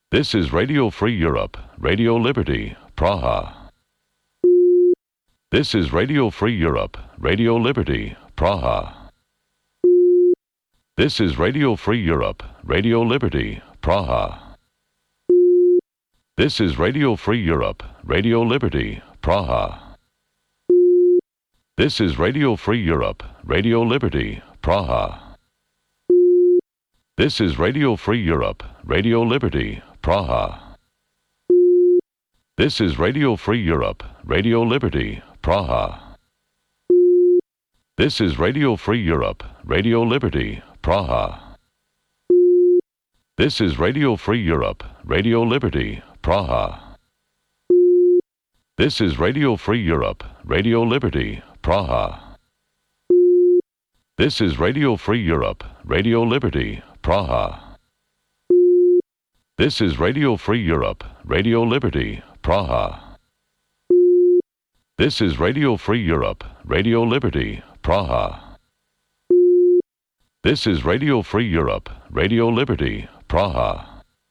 This is Radio Free Europe, Radio Liberty, Praha. This is Radio Free Europe, Radio Liberty, Praha. This is Radio Free Europe, Radio Liberty, Praha. This is Radio Free Europe, Radio Liberty, Praha. This is Radio Free Europe, Radio Liberty, Praha. This is Radio Free Europe, Radio Liberty, Praha. This is Radio Free Europe, Radio Liberty, Praha. This is Radio Free Europe, Radio Liberty, Praha. This is Radio Free Europe, Radio Liberty, Praha. This is Radio Free Europe, Radio Liberty, Praha. This is Radio Free Europe, Radio Liberty, Praha. This is Radio Free Europe, Radio Liberty, Praha. This is Radio Free Europe, Radio Liberty, Praha. This is Radio Free Europe, Radio Liberty, Praha.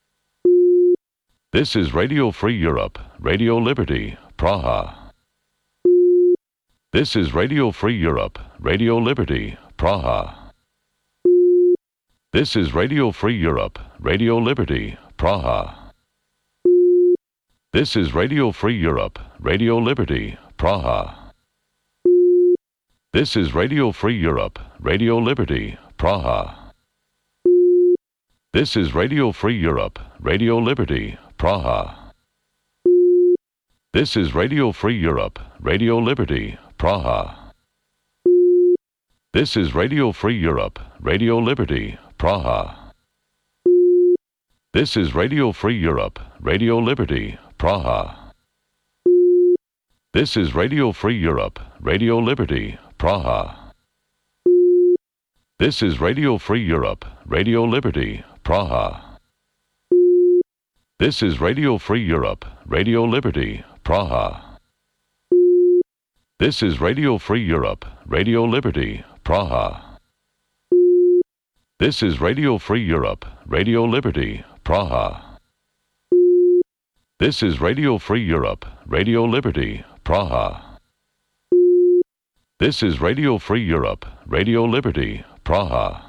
This is Radio Free Europe, Radio Liberty, Praha. This is Radio Free Europe, Radio Liberty, Praha. This is Radio Free Europe, Radio Liberty, Praha. This is Radio Free Europe, Radio Liberty, Praha. This is Radio Free Europe, Radio Liberty, Praha. This is Radio Free Europe, Radio Liberty, Praha. This is Radio Free Europe, Radio Liberty, Praha. This is Radio Free Europe, Radio Liberty, Praha. This is Radio Free Europe, Radio Liberty, Praha. This is Radio Free Europe, Radio Liberty, Praha. This is Radio Free Europe, Radio Liberty, Praha. This is Radio Free Europe, Radio Liberty, Praha. This is Radio Free Europe, Radio Liberty, Praha. This is Radio Free Europe, Radio Liberty, Praha. This is Radio Free Europe, Radio Liberty, Praha. This is Radio Free Europe, Radio Liberty, Praha.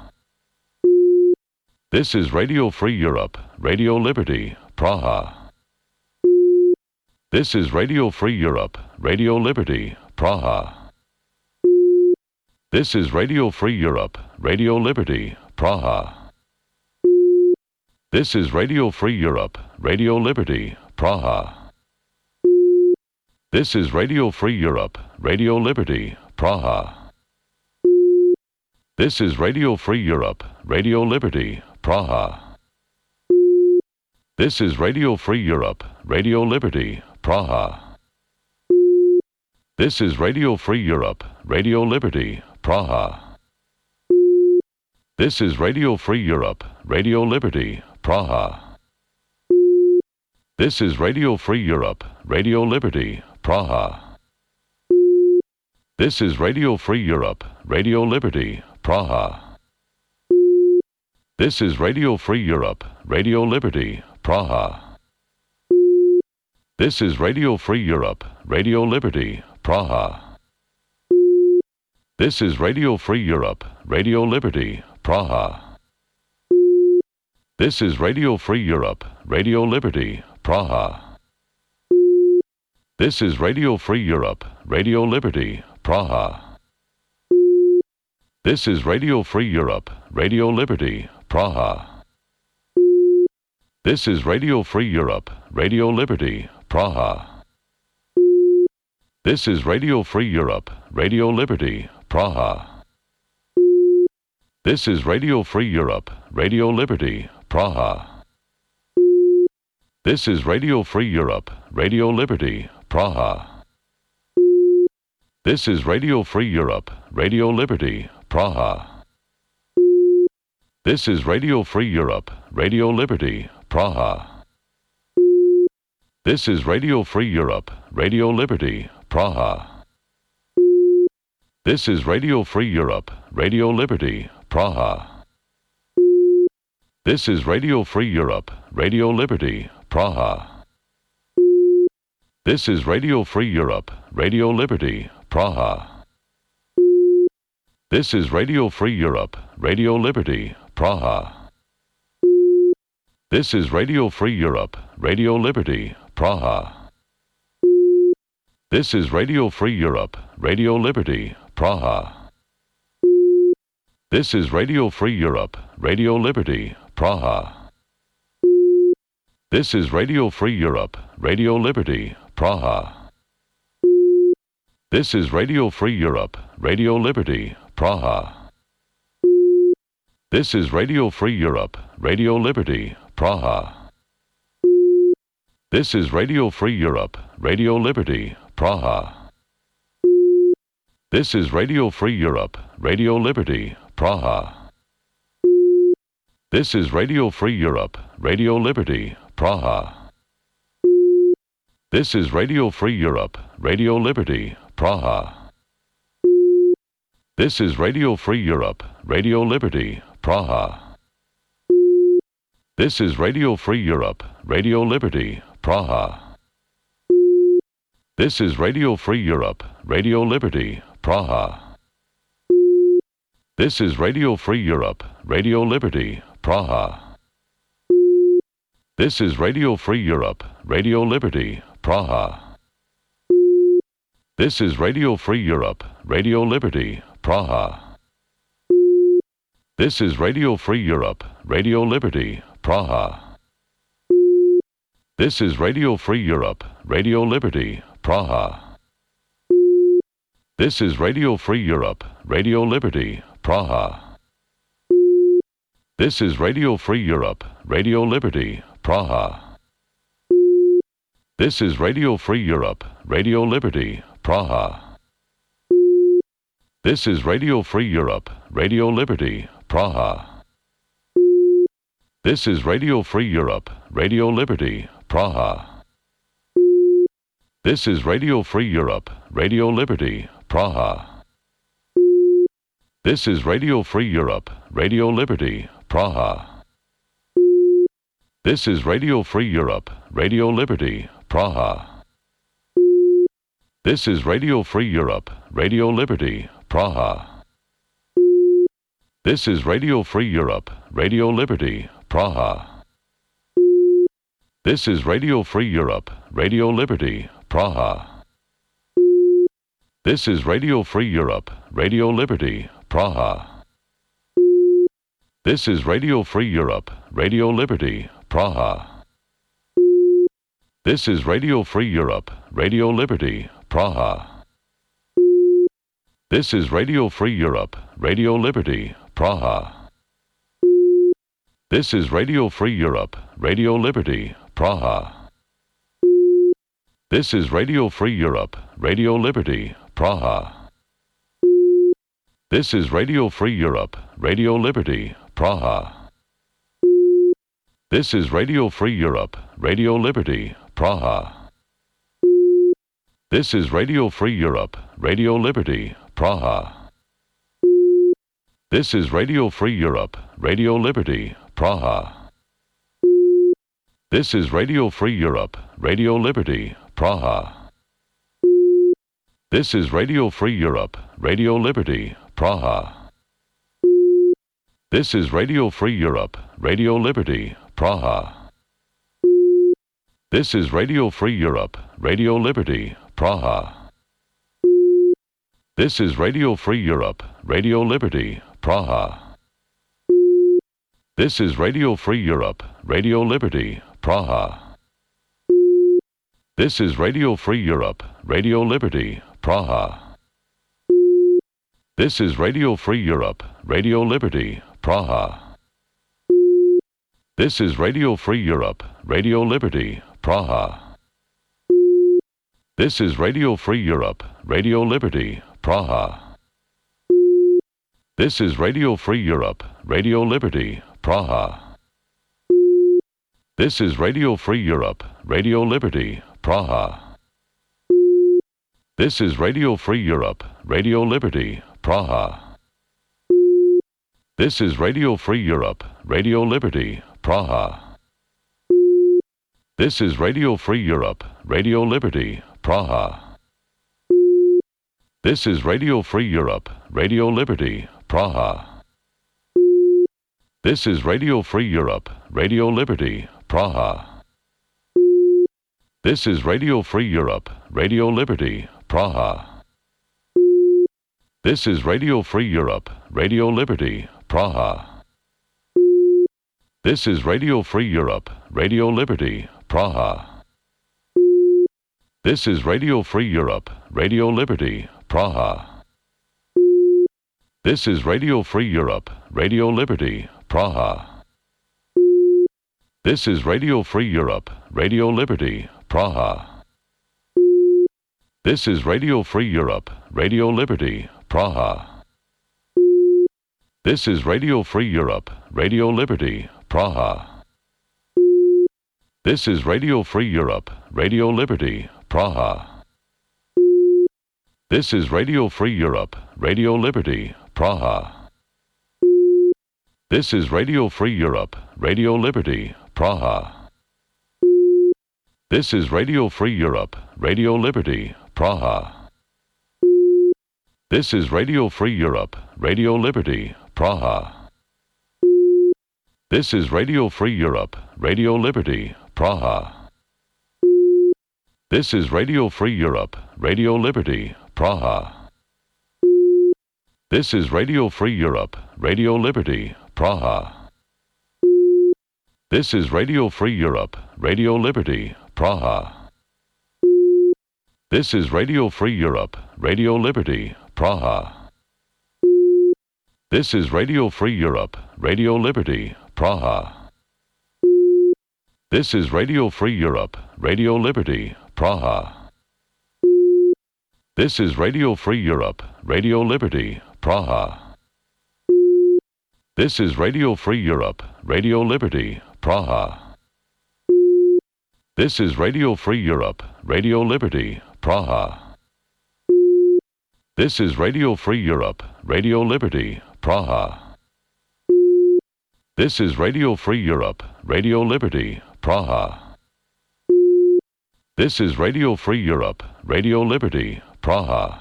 This is Radio Free Europe, Radio Liberty, Praha. This is Radio Free Europe, Radio Liberty, Praha. This is Radio Free Europe, Radio Liberty, Praha. This is Radio Free Europe, Radio Liberty, Praha. This is Radio Free Europe, Radio Liberty, Praha. This is Radio Free Europe, Radio Liberty, Praha. This is Radio Free Europe, Radio Liberty, Praha. This is Radio Free Europe, Radio Liberty, Praha. This is Radio Free Europe, Radio Liberty, Praha. This is Radio Free Europe, Radio Liberty, Praha. This is Radio Free Europe, Radio Liberty, Praha. This is Radio Free Europe, Radio Liberty, Praha. This is Radio Free Europe, Radio Liberty, Praha. This is Radio Free Europe, Radio Liberty, Praha. This is Radio Free Europe, Radio Liberty, Praha. This is Radio Free Europe, Radio Liberty, Praha. This is Radio Free Europe, Radio Liberty, Praha. This is Radio Free Europe, Radio Liberty, Praha. This is Radio Free Europe, Radio Liberty, Praha. This is Radio Free Europe, Radio Liberty, Praha. This is Radio Free Europe, Radio Liberty, Praha. This is Radio Free Europe, Radio Liberty, Praha. This is Radio Free Europe, Radio Liberty, Praha. This is Radio Free Europe, Radio Liberty, Praha. This is Radio Free Europe, Radio Liberty, Praha. This is Radio Free Europe, Radio Liberty, Praha. This is Radio Free Europe, Radio Liberty, Praha. This is Radio Free Europe, Radio Liberty, Praha. This is Radio Free Europe, Radio Liberty, Praha. This is Radio Free Europe, Radio Liberty, Praha. This is Radio Free Europe, Radio Liberty, Praha. This is Radio Free Europe, Radio Liberty, Praha. This is Radio Free Europe, Radio Liberty, Praha. This is Radio Free Europe, Radio Liberty, Praha. This is Radio Free Europe, Radio Liberty, Praha. This is Radio Free Europe, Radio Liberty, Praha. This is Radio Free Europe, Radio Liberty, Praha. This is Radio Free Europe, Radio Liberty, Praha. This is Radio Free Europe, Radio Liberty, Praha. This is Radio Free Europe, Radio Liberty, Praha. This is Radio Free Europe, Radio Liberty, Praha. This is Radio Free Europe, Radio Liberty, Praha. This is Radio Free Europe, Radio Liberty, Praha. This is Radio Free Europe, Radio Liberty, Praha. This is Radio Free Europe, Radio Liberty, Praha. This is Radio Free Europe, Radio Liberty, Praha. This is Radio Free Europe, Radio Liberty, Praha. This is Radio Free Europe, Radio Liberty, Praha. This is Radio Free Europe, Radio Liberty, Praha. This is Radio Free Europe, Radio Liberty, Praha. This is Radio Free Europe, Radio Liberty, Praha. This is Radio Free Europe, Radio Liberty, Praha. This is Radio Free Europe, Radio Liberty, Praha. This is Radio Free Europe, Radio Liberty, Praha. This is Radio Free Europe, Radio Liberty, Praha. This is Radio Free Europe, Radio Liberty, Praha. This is Radio Free Europe, Radio Liberty, Praha. This is Radio Free Europe, Radio Liberty, Praha. This is Radio Free Europe, Radio Liberty, Praha. This is Radio Free Europe, Radio Liberty, Praha. This is Radio Free Europe, Radio Liberty, Praha. This is Radio Free Europe, Radio Liberty, Praha. This is Radio Free Europe, Radio Liberty, Praha. This is Radio Free Europe, Radio Liberty, Praha. This is Radio Free Europe, Radio Liberty, Praha. This is Radio Free Europe, Radio Liberty, Praha. This is Radio Free Europe, Radio Liberty, Praha. This is Radio Free Europe, Radio Liberty, Praha. This is Radio Free Europe, Radio Liberty, Praha. This is Radio Free Europe, Radio Liberty, Praha. This is Radio Free Europe, Radio Liberty, Praha. This is Radio Free Europe, Radio Liberty, Praha. This is Radio Free Europe, Radio Liberty, Praha. This is Radio Free Europe, Radio Liberty, Praha. This is Radio Free Europe, Radio Liberty, Praha. This is Radio Free Europe, Radio Liberty, Praha. This is Radio Free Europe, Radio Liberty, Praha. This is Radio Free Europe, Radio Liberty, Praha. This is Radio Free Europe, Radio Liberty, Praha. This is Radio Free Europe, Radio Liberty, Praha. This is Radio Free Europe, Radio Liberty, Praha. This is Radio Free Europe, Radio Liberty, Praha. This is Radio Free Europe, Radio Liberty, Praha. This is Radio Free Europe, Radio Liberty, Praha. This is Radio Free Europe, Radio Liberty, Praha. This is Radio Free Europe, Radio Liberty, Praha. This is Radio Free Europe, Radio Liberty, Praha. This is Radio Free Europe, Radio Liberty, Praha. This is Radio Free Europe, Radio Liberty, Praha. This is Radio Free Europe, Radio Liberty, Praha. This is Radio Free Europe, Radio Liberty, Praha. This is Radio Free Europe, Radio Liberty, Praha. This is Radio Free Europe, Radio Liberty, Praha. This is Radio Free Europe, Radio Liberty, Praha. This is Radio Free Europe, Radio Liberty, Praha. This is Radio Free Europe, Radio Liberty, Praha. This is Radio Free Europe, Radio Liberty, Praha. This is Radio Free Europe, Radio Liberty, Praha. This is Radio Free Europe, Radio Liberty, Praha. This is Radio Free Europe, Radio Liberty, Praha. This is Radio Free Europe, Radio Liberty, Praha. This is Radio Free Europe, Radio Liberty, Praha. This is Radio Free Europe, Radio Liberty, Praha. This is Radio Free Europe, Radio Liberty, Praha. This is Radio Free Europe, Radio Liberty, Praha. This is Radio Free Europe, Radio Liberty, Praha. This is Radio Free Europe, Radio Liberty, Praha. This is Radio Free Europe, Radio Liberty, Praha. This is Radio Free Europe, Radio Liberty, Praha. This is Radio Free Europe, Radio Liberty, Praha.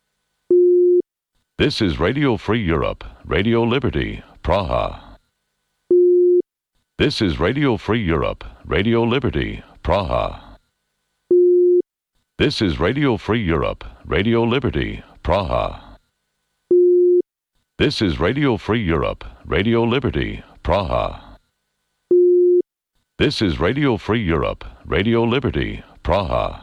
This is Radio Free Europe, Radio Liberty, Praha. This is Radio Free Europe, Radio Liberty, Praha. This is Radio Free Europe, Radio Liberty, Praha. This is Radio Free Europe, Radio Liberty, Praha. This is Radio Free Europe, Radio Liberty, Praha.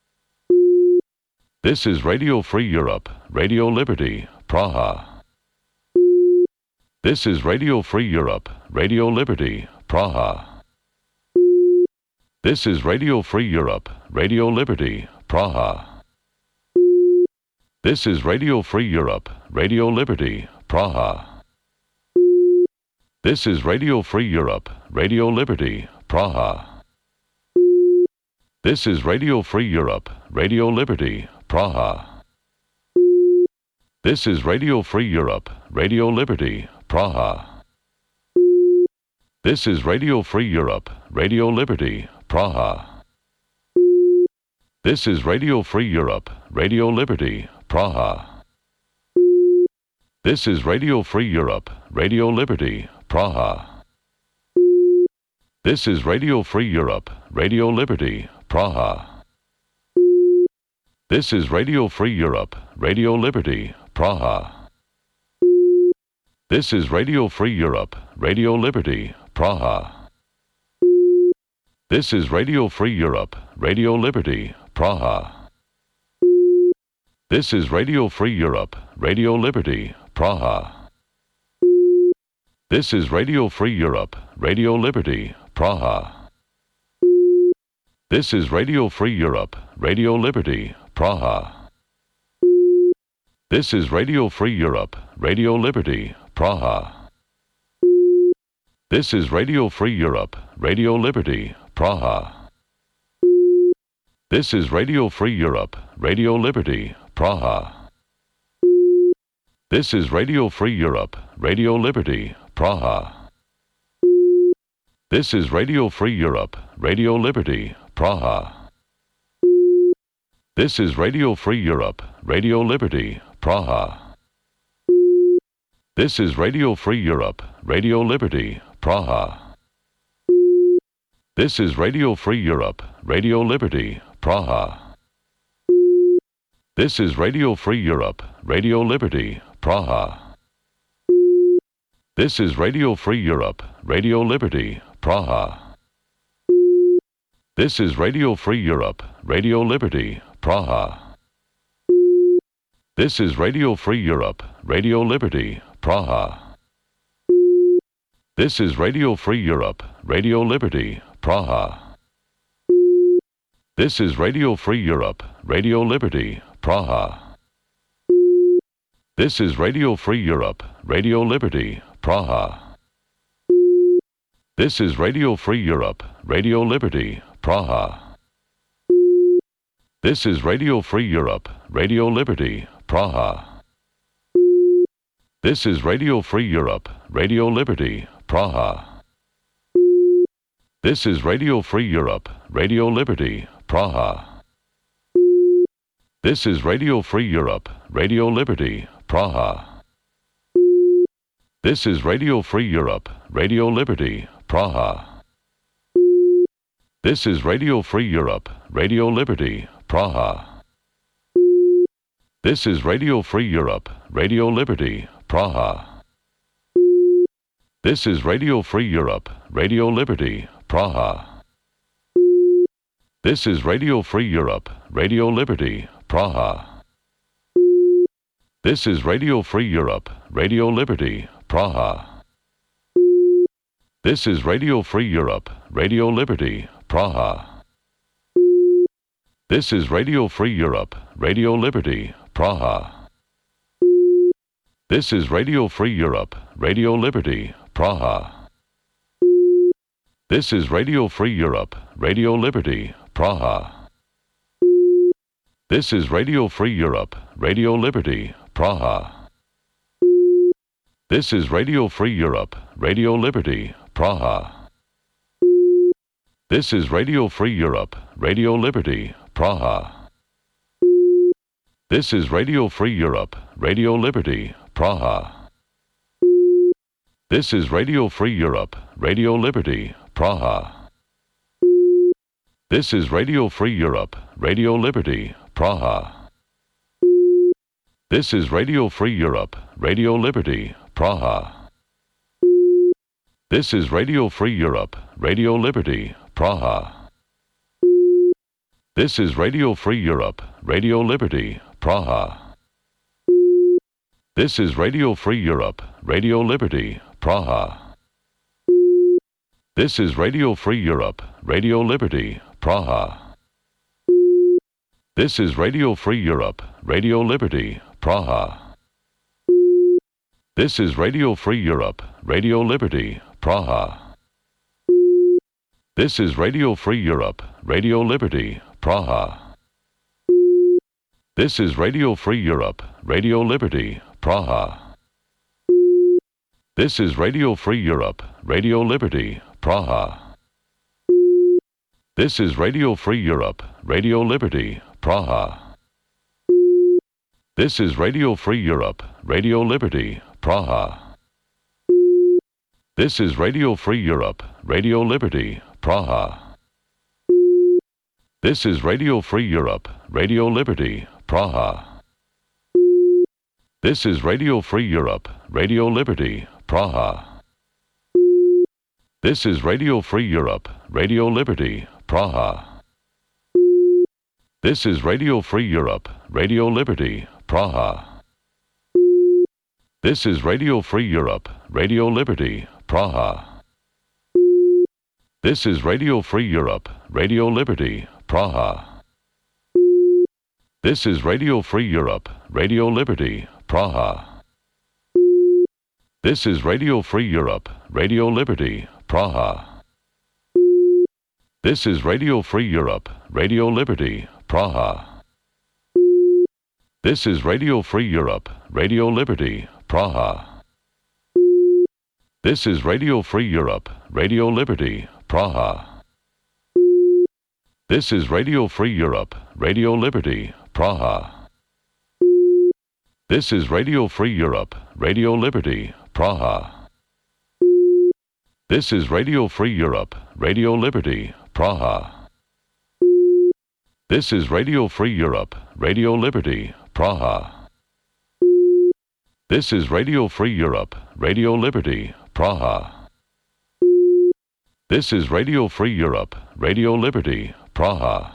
This is Radio Free Europe, Radio Liberty, Praha. This is Radio Free Europe, Radio Liberty, Praha. This is Radio Free Europe, Radio Liberty, Praha. This is Radio Free Europe, Radio Liberty, Praha. This is Radio Free Europe, Radio Liberty, Praha. This is Radio Free Europe, Radio Liberty, Praha. This is Radio Free Europe, Radio Liberty, Praha. This is Radio Free Europe, Radio Liberty, Praha. This is Radio Free Europe, Radio Liberty, Praha. This is Radio Free Europe, Radio Liberty, Praha. This is Radio Free Europe, Radio Liberty, Praha. This is Radio Free Europe, Radio Liberty, Praha. This is Radio Free Europe, Radio Liberty, Praha. This is Radio Free Europe, Radio Liberty, Praha. This is Radio Free Europe, Radio Liberty, Praha. This is Radio Free Europe, Radio Liberty, Praha. This is Radio Free Europe, Radio Liberty, Praha. This is Radio Free Europe, Radio Liberty, Praha. This is Radio Free Europe, Radio Liberty, Praha. This is Radio Free Europe, Radio Liberty, Praha. This is Radio Free Europe, Radio Liberty, Praha. This is Radio Free Europe, Radio Liberty, Praha. This is Radio Free Europe, Radio Liberty, Praha. This is Radio Free Europe, Radio Liberty, Praha. This is Radio Free Europe, Radio Liberty, Praha. This is Radio Free Europe, Radio Liberty, Praha. This is Radio Free Europe, Radio Liberty, Praha. This is Radio Free Europe, Radio Liberty, Praha. This is Radio Free Europe, Radio Liberty, Praha. This is Radio Free Europe, Radio Liberty, Praha. This is Radio Free Europe, Radio Liberty, Praha. This is Radio Free Europe, Radio Liberty, Praha. This is Radio Free Europe, Radio Liberty, Praha. This is Radio Free Europe, Radio Liberty, Praha. This is Radio Free Europe, Radio Liberty, Praha. This is Radio Free Europe, Radio Liberty, Praha. This is Radio Free Europe, Radio Liberty, Praha. This is Radio Free Europe, Radio Liberty, Praha. This is Radio Free Europe, Radio Liberty, Praha. This is Radio Free Europe, Radio Liberty, Praha. This is Radio Free Europe, Radio Liberty, Praha. This is Radio Free Europe, Radio Liberty, Praha. This is Radio Free Europe, Radio Liberty, Praha. This is Radio Free Europe, Radio Liberty, Praha. This is Radio Free Europe, Radio Liberty, Praha. This is Radio Free Europe, Radio Liberty, Praha. This is Radio Free Europe, Radio Liberty, Praha. This is Radio Free Europe, Radio Liberty, Praha. This is Radio Free Europe, Radio Liberty, Praha. This is Radio Free Europe, Radio Liberty, Praha. This is Radio Free Europe, Radio Liberty, Praha. This is Radio Free Europe, Radio Liberty, Praha. This is Radio Free Europe, Radio Liberty, Praha. This is Radio Free Europe, Radio Liberty, Praha. This is Radio Free Europe, Radio Liberty, Praha. This is Radio Free Europe, Radio Liberty, Praha. This is Radio Free Europe, Radio Liberty, Praha. This is Radio Free Europe, Radio Liberty, Praha. This is Radio Free Europe, Radio Liberty, Praha. This is Radio Free Europe, Radio Liberty, Praha. This is Radio Free Europe, Radio Liberty, Praha. This is Radio Free Europe, Radio Liberty, Praha. This is Radio Free Europe, Radio Liberty, Praha. This is Radio Free Europe, Radio Liberty, Praha. This is Radio Free Europe, Radio Liberty, Praha. This is Radio Free Europe, Radio Liberty, Praha. This is Radio Free Europe, Radio Liberty, Praha. This is Radio Free Europe, Radio Liberty, Praha. This is Radio Free Europe, Radio Liberty, Praha. This is Radio Free Europe, Radio Liberty, Praha. This is Radio Free Europe, Radio Liberty, Praha. This is Radio Free Europe, Radio Liberty, Praha. This is Radio Free Europe, Radio Liberty, Praha. This is Radio Free Europe, Radio Liberty, Praha. This is Radio Free Europe, Radio Liberty, Praha. This is Radio Free Europe, Radio Liberty, Praha. This is Radio Free Europe, Radio Liberty, Praha. This is Radio Free Europe, Radio Liberty, Praha. This is Radio Free Europe, Radio Liberty, Praha. This is Radio Free Europe, Radio Liberty, Praha. This is Radio Free Europe, Radio Liberty, Praha. This is Radio Free Europe, Radio Liberty, Praha. This is Radio Free Europe, Radio Liberty, Praha.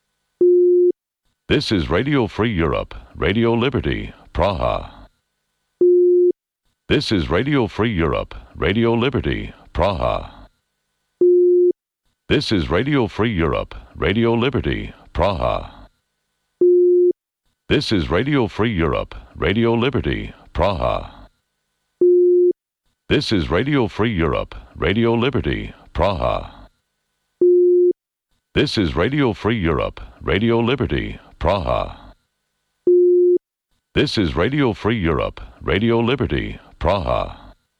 This is Radio Free Europe, Radio Liberty, Praha. This is Radio Free Europe, Radio Liberty, Praha. This is Radio Free Europe, Radio Liberty, Praha. This is Radio Free Europe, Radio Liberty, Praha. This is Radio Free Europe, Radio Liberty, Praha. This is Radio Free Europe, Radio Liberty, Praha. This is Radio Free Europe, Radio Liberty, Praha.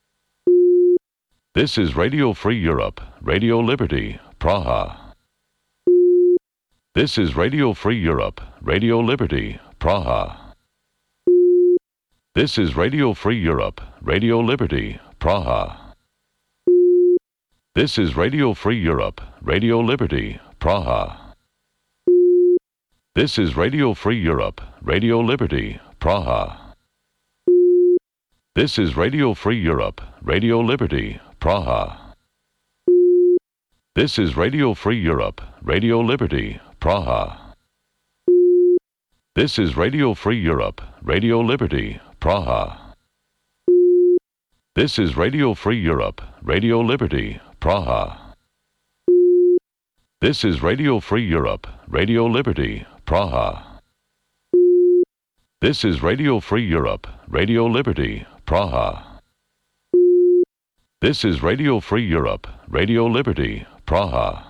This is Radio Free Europe, Radio Liberty, Praha. This is Radio Free Europe, Radio Liberty, Praha. This is Radio Free Europe, Radio Liberty, Praha. This is Radio Free Europe, Radio Liberty, Praha. This is Radio Free Europe, Radio Liberty, Praha. This is Radio Free Europe, Radio Liberty, Praha. This is Radio Free Europe, Radio Liberty, Praha. This is Radio Free Europe, Radio Liberty, Praha. This is Radio Free Europe, Radio Liberty, Praha. This is Radio Free Europe, Radio Liberty, Praha. This is Radio Free Europe, Radio Liberty, Praha. This is Radio Free Europe, Radio Liberty, Praha.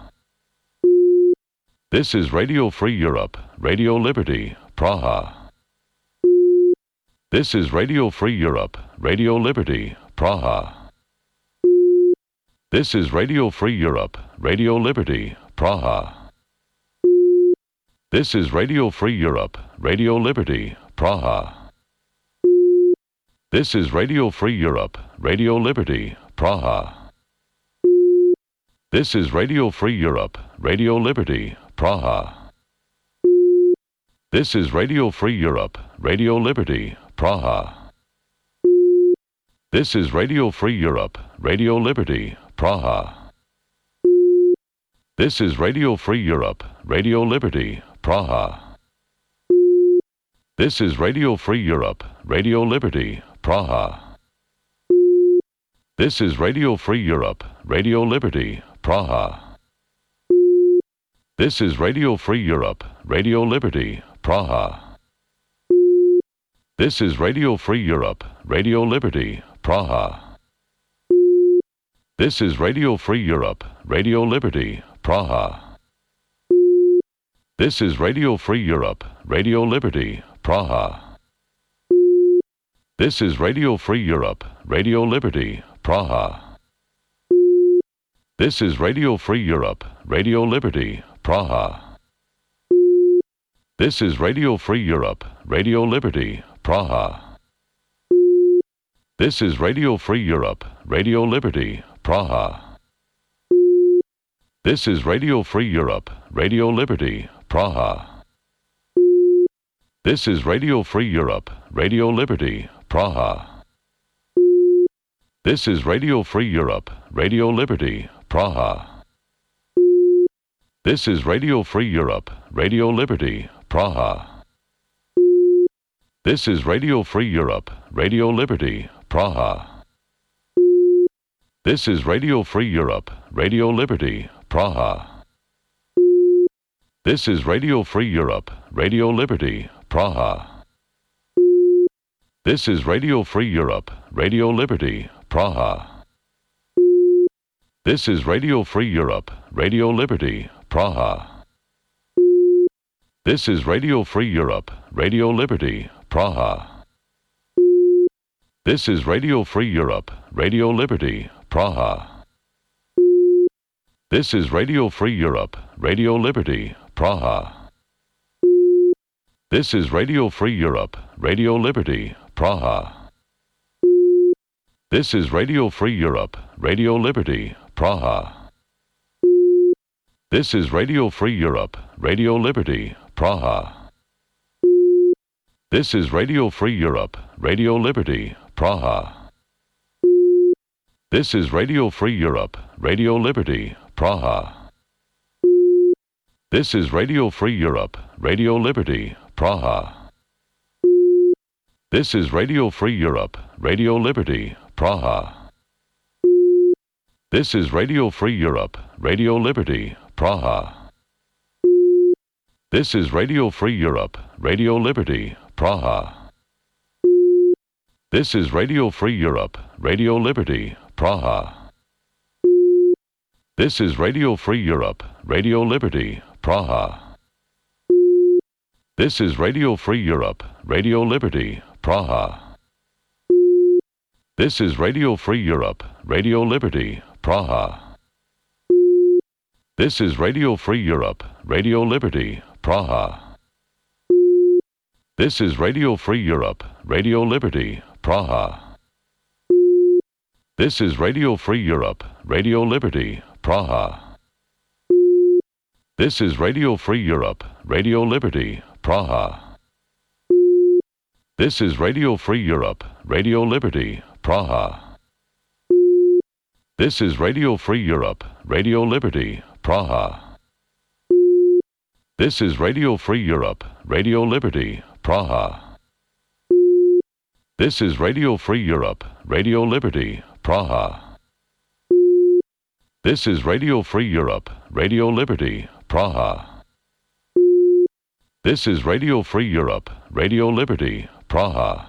This is Radio Free Europe, Radio Liberty, Praha. This is Radio Free Europe, Radio Liberty, Praha. This is Radio Free Europe, Radio Liberty, Praha. This is Radio Free Europe, Radio Liberty, Praha. This is Radio Free Europe, Radio Liberty, Praha. This is Radio Free Europe, Radio Liberty, Praha. This is Radio Free Europe, Radio Liberty, Praha. This is Radio Free Europe, Radio Liberty, Praha. This is Radio Free Europe, Radio Liberty, Praha. This is Radio Free Europe, Radio Liberty, Praha. This is Radio Free Europe, Radio Liberty, Praha. This is Radio Free Europe, Radio Liberty, Praha. This is Radio Free Europe, Radio Liberty, Praha. This is Radio Free Europe, Radio Liberty, Praha. This is Radio Free Europe, Radio Liberty, Praha. This is Radio Free Europe, Radio Liberty, Praha. This is Radio Free Europe, Radio Liberty, Praha. This is Radio Free Europe, Radio Liberty, Praha. This is Radio Free Europe, Radio Liberty, Praha. This is Radio Free Europe, Radio Liberty, Praha. This is Radio Free Europe, Radio Liberty, Praha. This is Radio Free Europe, Radio Liberty, Praha. This is Radio Free Europe, Radio Liberty, Praha. This is Radio Free Europe, Radio Liberty, Praha. This is Radio Free Europe, Radio Liberty, Praha. This is Radio Free Europe, Radio Liberty, Praha. This is Radio Free Europe, Radio Liberty, Praha. This is Radio Free Europe, Radio Liberty, Praha. This is Radio Free Europe, Radio Liberty, Praha. This is Radio Free Europe, Radio Liberty, Praha. This is Radio Free Europe, Radio Liberty, Praha. This is Radio Free Europe, Radio Liberty, Praha. This is Radio Free Europe, Radio Liberty, Praha. This is Radio Free Europe, Radio Liberty, Praha. This is Radio Free Europe, Radio Liberty, Praha. This is Radio Free Europe, Radio Liberty, Praha. This is Radio Free Europe, Radio Liberty, Praha. This is Radio Free Europe, Radio Liberty, Praha. This is Radio Free Europe, Radio Liberty, Praha. This is Radio Free Europe, Radio Liberty, Praha. This is Radio Free Europe, Radio Liberty, Praha. This is Radio Free Europe, Radio Liberty, Praha. This is Radio Free Europe, Radio Liberty, Praha. This is Radio Free Europe, Radio Liberty, Praha. This is Radio Free Europe, Radio Liberty, Praha. This is Radio Free Europe, Radio Liberty, Praha. This is Radio Free Europe, Radio Liberty, Praha. This is Radio Free Europe, Radio Liberty, Praha. This is Radio Free Europe, Radio Liberty, Praha. This is Radio Free Europe, Radio Liberty, Praha. This is Radio Free Europe, Radio Liberty, Praha. This is Radio Free Europe, Radio Liberty, Praha. This is Radio Free Europe, Radio Liberty, Praha. This is Radio Free Europe, Radio Liberty, Praha.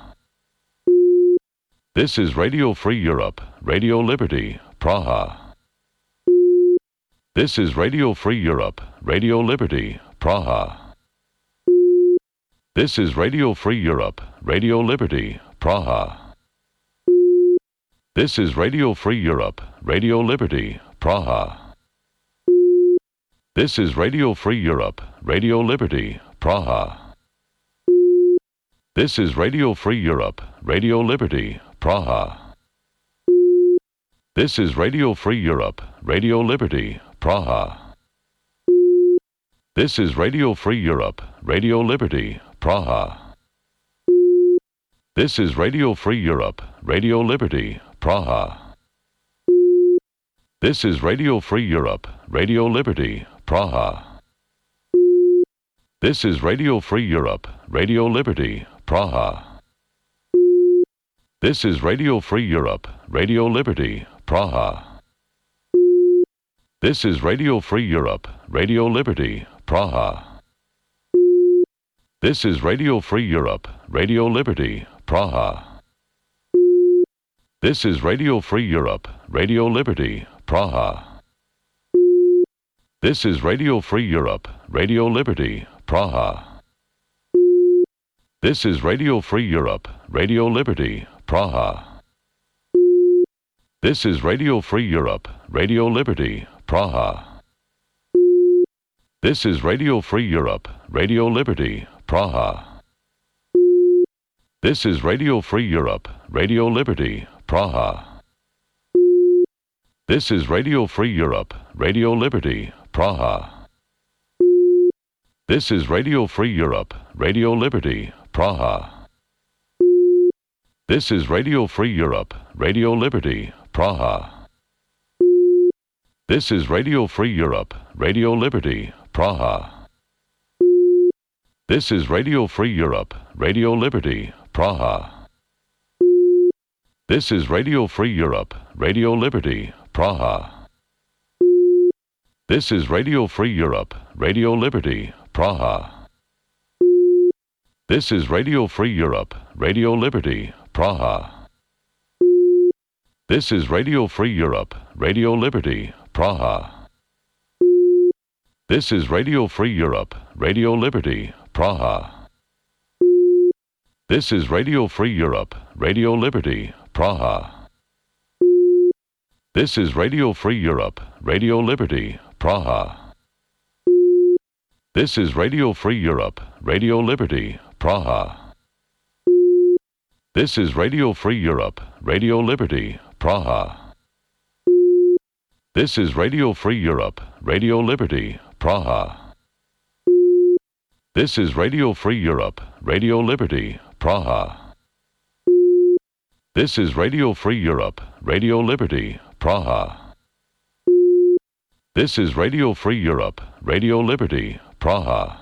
This is Radio Free Europe, Radio Liberty, Praha. This is Radio Free Europe, Radio Liberty, Praha. This is Radio Free Europe, Radio Liberty, Praha. This is Radio Free Europe, Radio Liberty, Praha. This is Radio Free Europe, Radio Liberty, Praha. This is Radio Free Europe, Radio Liberty, Praha. This is Radio Free Europe, Radio Liberty, Praha. This is Radio Free Europe, Radio Liberty, Praha. This is Radio Free Europe, Radio Liberty, Praha. This is Radio Free Europe, Radio Liberty, Praha. This is Radio Free Europe, Radio Liberty, Praha. This is Radio Free Europe, Radio Liberty, Praha. This is Radio Free Europe, Radio Liberty, Praha. This is Radio Free Europe, Radio Liberty, Praha. This is Radio Free Europe, Radio Liberty, Praha. This is Radio Free Europe, Radio Liberty, Praha. This is Radio Free Europe, Radio Liberty, Praha. This is Radio Free Europe, Radio Liberty, Praha. This is Radio Free Europe, Radio Liberty, Praha. This is Radio Free Europe, Radio Liberty, Praha. This is Radio Free Europe, Radio Liberty, Praha. This is Radio Free Europe, Radio Liberty, Praha. This is Radio Free Europe, Radio Liberty, Praha. This is Radio Free Europe, Radio Liberty, Praha. This is Radio Free Europe, Radio Liberty, Praha. This is Radio Free Europe, Radio Liberty, Praha. This is Radio Free Europe, Radio Liberty, Praha. This is Radio Free Europe, Radio Liberty, Praha. This is Radio Free Europe, Radio Liberty, Praha. This is Radio Free Europe, Radio Liberty, Praha. This is Radio Free Europe, Radio Liberty, Praha. This is Radio Free Europe, Radio Liberty, Praha. This is Radio Free Europe, Radio Liberty, Praha. This is Radio Free Europe, Radio Liberty, Praha. This is Radio Free Europe, Radio Liberty, Praha. This is Radio Free Europe, Radio Liberty, Praha. This is Radio Free Europe, Radio Liberty, Praha. This is Radio Free Europe, Radio Liberty, Praha.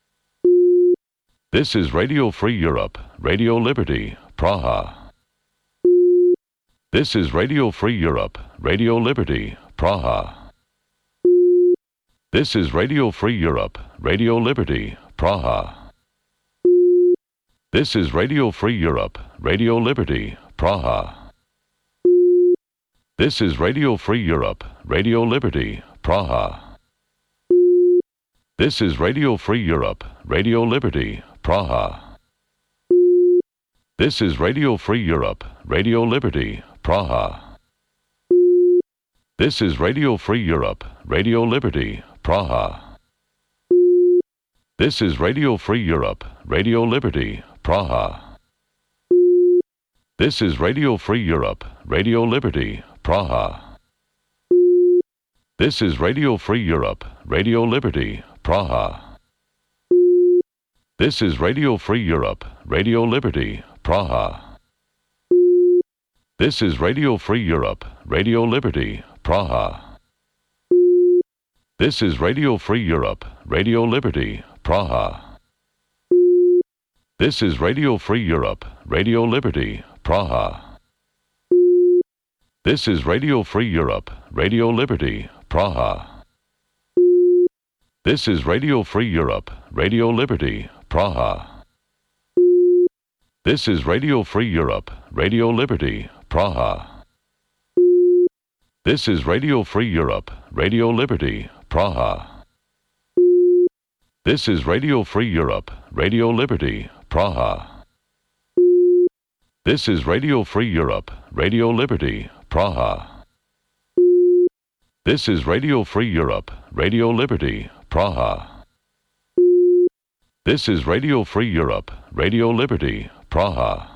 This is Radio Free Europe, Radio Liberty, Praha. This is Radio Free Europe, Radio Liberty, Praha. This is Radio Free Europe, Radio Liberty, Praha. This is Radio Free Europe, Radio Liberty, Praha. This is Radio Free Europe, Radio Liberty, Praha. This is Radio Free Europe, Radio Liberty, Praha. This is Radio Free Europe, Radio Liberty, Praha. This is Radio Free Europe, Radio Liberty, Praha. This is Radio Free Europe, Radio Liberty, Praha. This is Radio Free Europe, Radio Liberty, Praha. This is Radio Free Europe, Radio Liberty, Praha. This is Radio Free Europe, Radio Liberty, Praha. This is Radio Free Europe, Radio Liberty, Praha. This is Radio Free Europe, Radio Liberty, Praha. This is Radio Free Europe, Radio Liberty, Praha. This is Radio Free Europe, Radio Liberty, Praha. This is Radio Free Europe, Radio Liberty, Praha. This is Radio Free Europe, Radio Liberty, Praha. This is Radio Free Europe, Radio Liberty, Praha. This is Radio Free Europe, Radio Liberty, Praha. This is Radio Free Europe, Radio Liberty, Praha. This is Radio Free Europe, Radio Liberty, Praha. This is Radio Free Europe, Radio Liberty, Praha.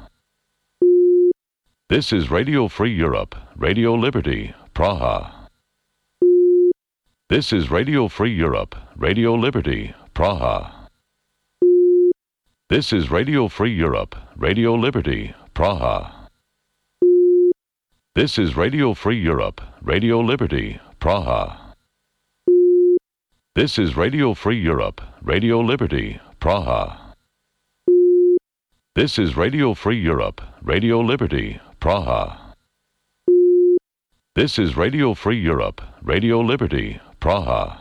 This is Radio Free Europe, Radio Liberty, Praha. This is Radio Free Europe, Radio Liberty, Praha. This is Radio Free Europe, Radio Liberty, Praha. This is Radio Free Europe, Radio Liberty, Praha. This is Radio Free Europe, Radio Liberty, Praha. This is Radio Free Europe, Radio Liberty, Praha. This is Radio Free Europe, Radio Liberty, Praha.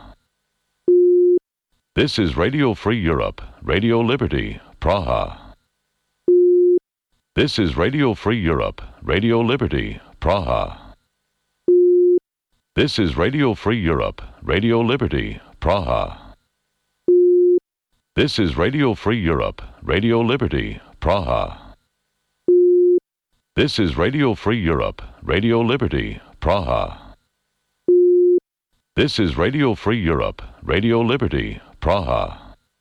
This is Radio Free Europe, Radio Liberty, Praha. This is Radio Free Europe, Radio Liberty, Praha. This is Radio Free Europe, Radio Liberty, Praha. This is Radio Free Europe, Radio Liberty, Praha. This is Radio Free Europe, Radio Liberty, Praha. This is Radio Free Europe, Radio Liberty, Praha.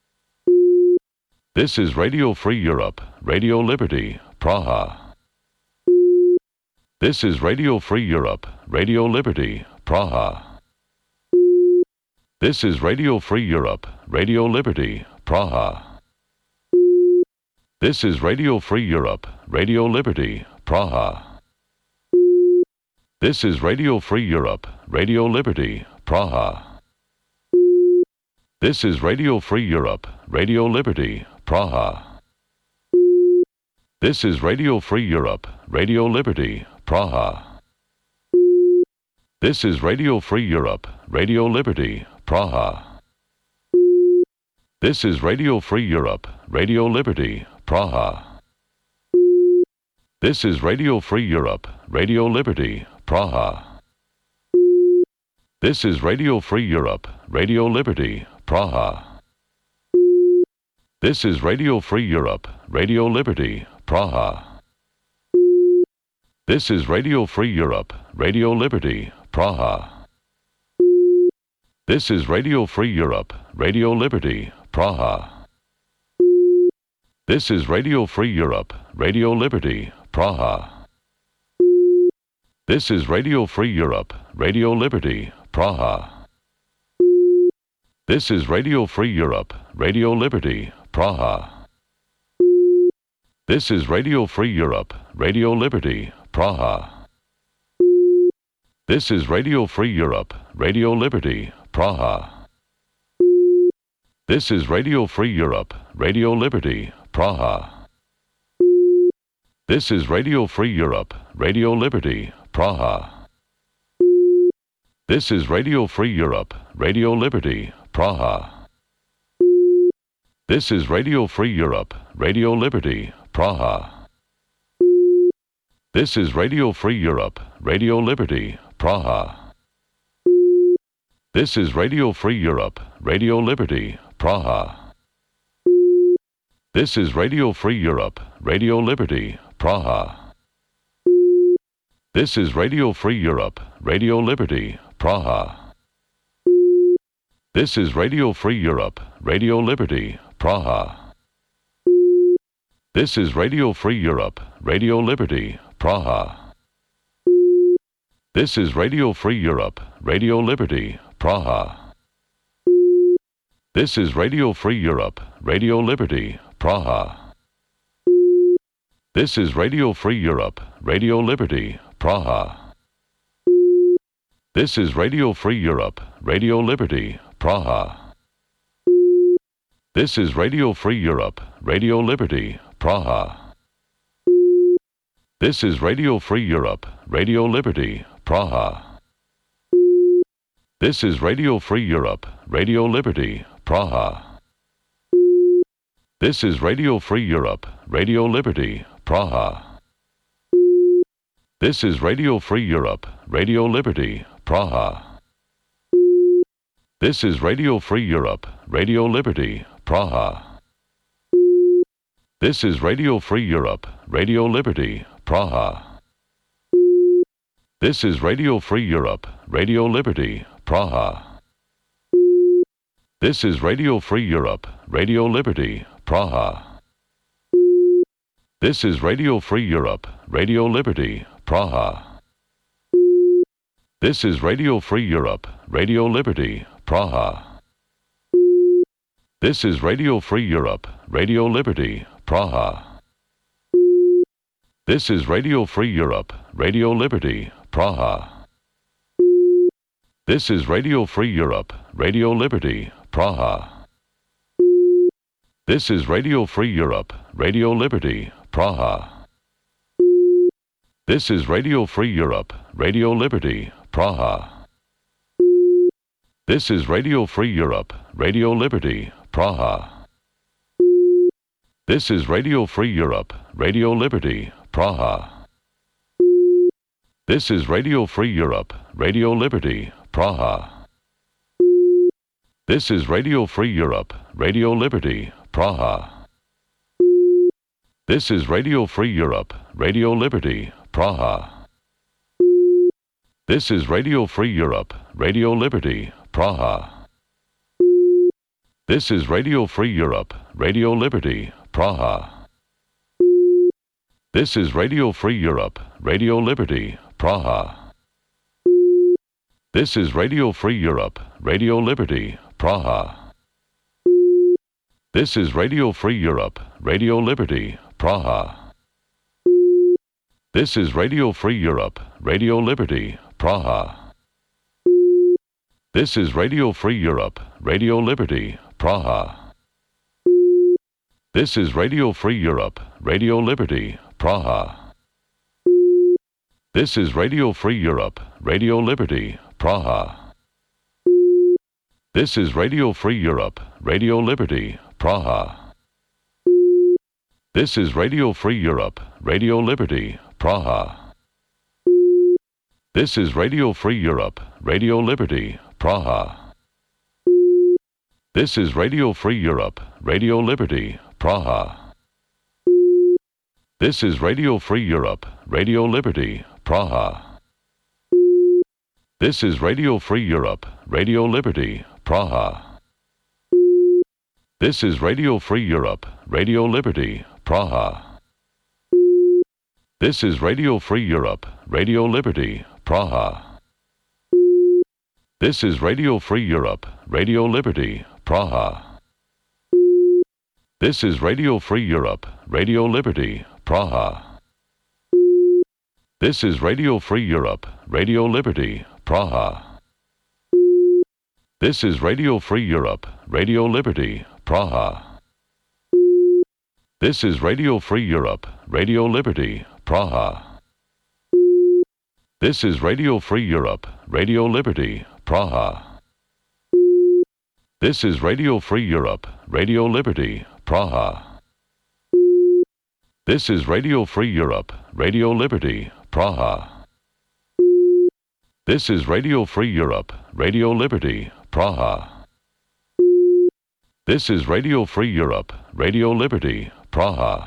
This is Radio Free Europe, Radio Liberty, Praha. This is Radio Free Europe, Radio Liberty, Praha. This is Radio Free Europe, Radio Liberty, Praha. This is Radio Free Europe, Radio Liberty, Praha. This is Radio Free Europe, Radio Liberty, Praha. This is Radio Free Europe, Radio Liberty, Praha. This is Radio Free Europe, Radio Liberty, Praha. This is Radio Free Europe, Radio Liberty, Praha. This is Radio Free Europe, Radio Liberty, Praha. This is Radio Free Europe, Radio Liberty, Praha. This is Radio Free Europe, Radio Liberty, Praha. This is Radio Free Europe, Radio Liberty, Praha. This is Radio Free Europe, Radio Liberty, Praha. This is Radio Free Europe, Radio Liberty, Praha. This is Radio Free Europe, Radio Liberty, Praha. This is Radio Free Europe, Radio Liberty, Praha. This is Radio Free Europe, Radio Liberty, Praha. This is Radio Free Europe, Radio Liberty, Praha. This is Radio Free Europe, Radio Liberty, Praha. This is Radio Free Europe, Radio Liberty, Praha. This is Radio Free Europe, Radio Liberty, Praha. This is Radio Free Europe, Radio Liberty, Praha. This is Radio Free Europe, Radio Liberty, Praha. This is Radio Free Europe, Radio Liberty, Praha. This is Radio Free Europe, Radio Liberty, Praha. This is Radio Free Europe, Radio Liberty, Praha. This is Radio Free Europe, Radio Liberty, Praha. This is Radio Free Europe, Radio Liberty, Praha. This is Radio Free Europe, Radio Liberty, Praha. This is Radio Free Europe, Radio Liberty, Praha. This is Radio Free Europe, Radio Liberty, Praha. This is Radio Free Europe, Radio Liberty, Praha. This is Radio Free Europe, Radio Liberty, Praha. This is Radio Free Europe, Radio Liberty, Praha. This is Radio Free Europe, Radio Liberty, Praha. This is Radio Free Europe, Radio Liberty, Praha. This is Radio Free Europe, Radio Liberty, Praha. This is Radio Free Europe, Radio Liberty, Praha. This is Radio Free Europe, Radio Liberty, Praha. This is Radio Free Europe, Radio Liberty, Praha. This is Radio Free Europe, Radio Liberty, Praha. This is Radio Free Europe, Radio Liberty, Praha. This is Radio Free Europe, Radio Liberty, Praha. This is Radio Free Europe, Radio Liberty, Praha. This is Radio Free Europe, Radio Liberty, Praha. This is Radio Free Europe, Radio Liberty, Praha. This is Radio Free Europe, Radio Liberty, Praha. This is Radio Free Europe, Radio Liberty, Praha. This is Radio Free Europe, Radio Liberty, Praha. This is Radio Free Europe, Radio Liberty, Praha. This is Radio Free Europe, Radio Liberty, Praha. This is Radio Free Europe, Radio Liberty, Praha. This is Radio Free Europe, Radio Liberty, Praha. This is Radio Free Europe, Radio Liberty, Praha. This is Radio Free Europe, Radio Liberty, Praha. This is Radio Free Europe, Radio Liberty, Praha. This is Radio Free Europe, Radio Liberty, Praha. This is Radio Free Europe, Radio Liberty, Praha. This is Radio Free Europe, Radio Liberty, Praha. This is Radio Free Europe, Radio Liberty, Praha. This is Radio Free Europe, Radio Liberty, Praha. This is Radio Free Europe, Radio Liberty, Praha. This is Radio Free Europe, Radio Liberty, Praha. This is Radio Free Europe, Radio Liberty, Praha. This is Radio Free Europe, Radio Liberty, Praha. This is Radio Free Europe, Radio Liberty, Praha. This is Radio Free Europe, Radio Liberty, Praha. This is Radio Free Europe, Radio Liberty, Praha. This is Radio Free Europe, Radio Liberty, Praha. This is Radio Free Europe, Radio Liberty, Praha. This is Radio Free Europe, Radio Liberty, Praha. This is Radio Free Europe, Radio Liberty, Praha. This is Radio Free Europe, Radio Liberty, Praha. This is Radio Free Europe, Radio Liberty, Praha. This is Radio Free Europe, Radio Liberty, Praha. This is Radio Free Europe, Radio Liberty, Praha. This is Radio Free Europe, Radio Liberty, Praha. This is Radio Free Europe, Radio Liberty, Praha. This is Radio Free Europe, Radio Liberty, Praha. This is Radio Free Europe, Radio Liberty, Praha. This is Radio Free Europe, Radio Liberty, Praha.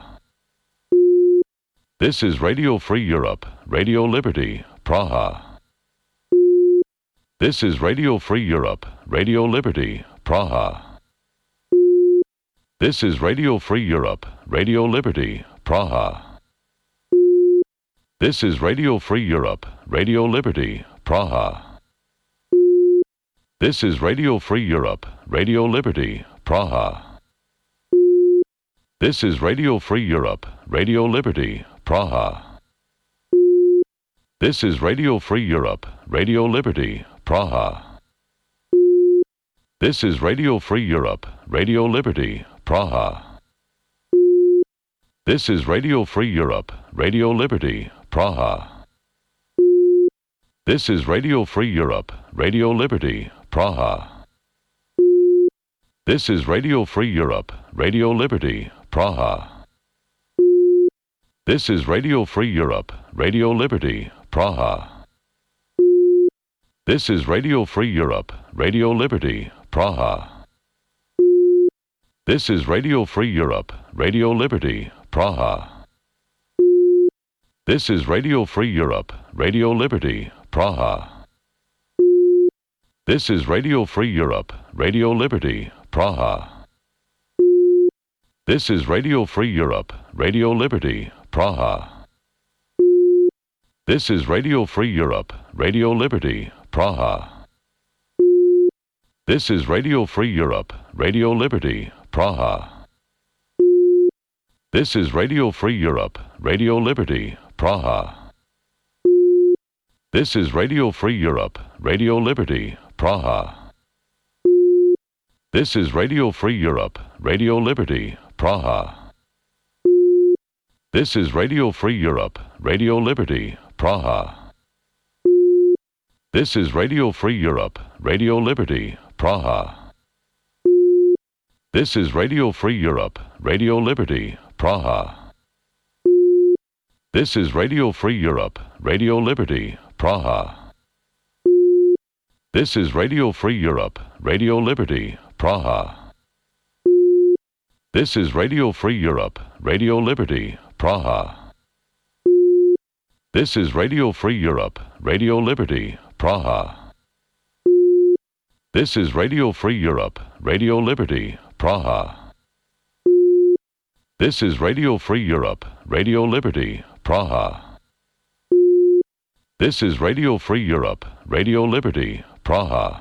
This is Radio Free Europe, Radio Liberty, Praha. This is Radio Free Europe, Radio Liberty, Praha. This is Radio Free Europe, Radio Liberty, Praha. This is Radio Free Europe, Radio Liberty, Praha. This is Radio Free Europe, Radio Liberty, Praha. This is Radio Free Europe, Radio Liberty, Praha. This is Radio Free Europe, Radio Liberty, Praha. This is Radio Free Europe, Radio Liberty, Praha. This is Radio Free Europe, Radio Liberty, Praha. This is Radio Free Europe, Radio Liberty, Praha. This is Radio Free Europe, Radio Liberty, Praha. This is Radio Free Europe, Radio Liberty, Praha. This is Radio Free Europe, Radio Liberty, Praha. This is Radio Free Europe, Radio Liberty, Praha. This is Radio Free Europe, Radio Liberty, Praha. This is Radio Free Europe, Radio Liberty, Praha. This is Radio Free Europe, Radio Liberty, Praha. This is Radio Free Europe, Radio Liberty, Praha. This is Radio Free Europe, Radio Liberty, Praha. This is Radio Free Europe, Radio Liberty, Praha. This is Radio Free Europe, Radio Liberty, Praha. This is Radio Free Europe, Radio Liberty, Praha. This is Radio Free Europe, Radio Liberty, Praha. This is Radio Free Europe, Radio Liberty, Praha. This is Radio Free Europe, Radio Liberty, Praha. This is Radio Free Europe, Radio Liberty, Praha. This is Radio Free Europe, Radio Liberty, Praha. This is Radio Free Europe, Radio Liberty, Praha. This is Radio Free Europe, Radio Liberty, Praha. This is Radio Free Europe, Radio Liberty, Praha. This is Radio Free Europe, Radio Liberty, Praha. This is Radio Free Europe, Radio Liberty, Praha.